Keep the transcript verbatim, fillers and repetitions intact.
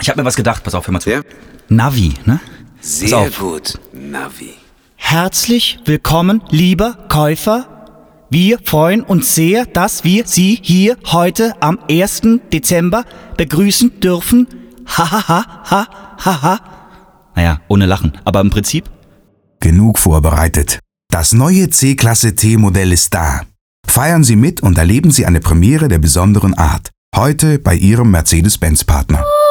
Ich habe mir was gedacht, pass auf, hör mal zu. Ja? Navi, ne? Sehr gut, Navi. Herzlich willkommen, lieber Käufer. Wir freuen uns sehr, dass wir Sie hier heute am ersten Dezember begrüßen dürfen. Ha ha ha ha ha ha. Naja, ohne Lachen, aber im Prinzip. Genug vorbereitet. Das neue C-Klasse T-Modell ist da. Feiern Sie mit und erleben Sie eine Premiere der besonderen Art. Heute bei Ihrem Mercedes-Benz-Partner.